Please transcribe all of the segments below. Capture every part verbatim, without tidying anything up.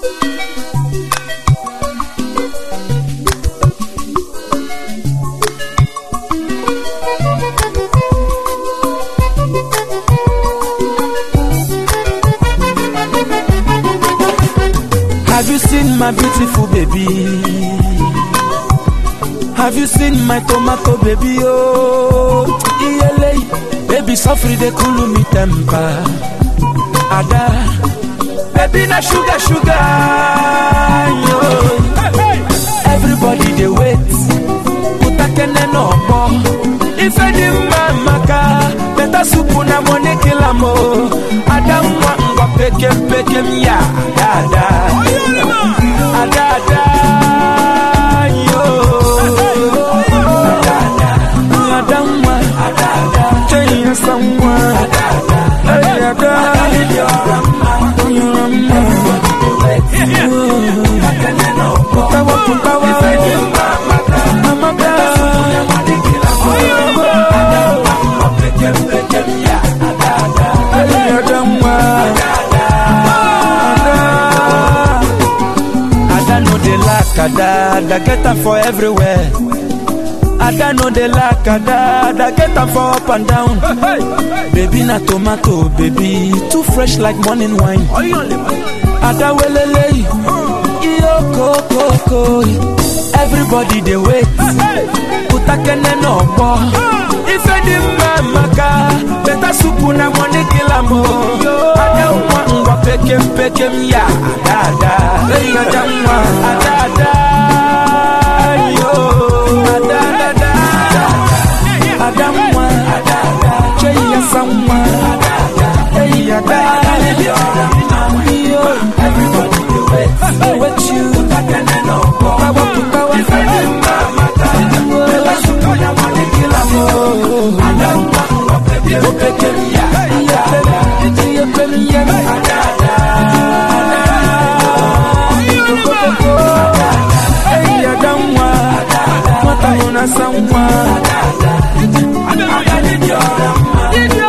Have you seen my beautiful baby? Have you seen my tomato baby? Oh, iyele, baby sofri de cool me temper. Ada, baby na sugar sugar. Yo. Everybody they wait. Utakene no more. If I did maka, better soup na money kill am oh. Ada mwa mwa pekem pekem ya. Ada, ada, ada. Yo. Ada, ada mwa. Ada, ada. Change someone. Ada, ada. Putawa putawa. Ada, da get them for everywhere. Ada know they like Ada, da get them for up and down. Baby na tomato, baby too fresh like morning wine. Ada welele, iyo koko koko. Everybody they wait. Utakene no bo. If I did maka, better soup na money kill am oh. Ada mwa mwa pekem pekem ya. Ada, ada, ada mwa. Ada, ada. Yo. Ada, ada, ada. Ada mwa. Ada, ada. Cheya samwa. Ada, ada. Hey, ada. Yo. Everybody do it. With you. Utakene no bo. Putawa putawa. If I did maka, better soup na money kill am oh. Ada mwa mwa pekem pekem ya. Ada, ada. Cheya pekem ya. Ada, ada. Hey, Adamwa, what I wanna someone. I need your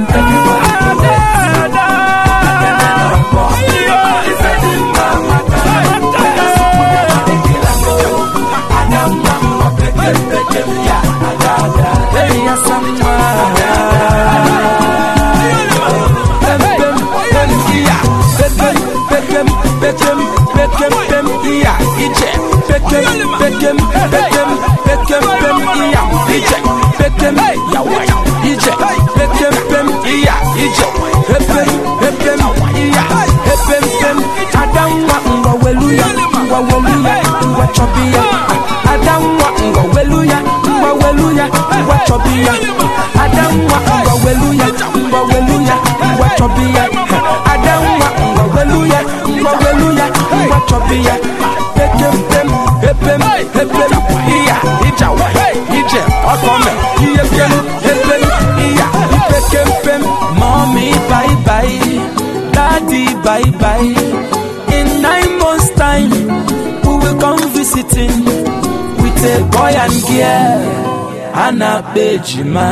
Bekem, bekem, bekem, bem, iya, ije, bekem, yawa, ije, bekem, bem, iya, ije, hepem, hepem, iya, hepem, bem, adamwa, ngwa weluya, ngwa weluya, ngwa chobia, adamwa, ngwa weluya, ngwa weluya, ngwa chobia, adamwa, ngwa weluya, ngwa weluya, ngwa chobia, adamwa, ngwa weluya, ngwa weluya, ngwa chobia, bekem, bem, hepem, hepem, iya, ijawa, ije, okome, iyepem, hepem, iya, ipekem, pem. Mommy, bye bye, daddy, bye bye. In nine months' time, we will come visiting with a boy and girl, Anna Bejima,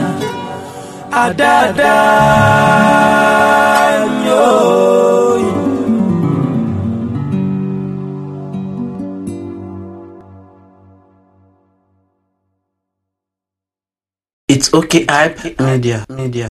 Adada, yo. It's okay, hype media, media.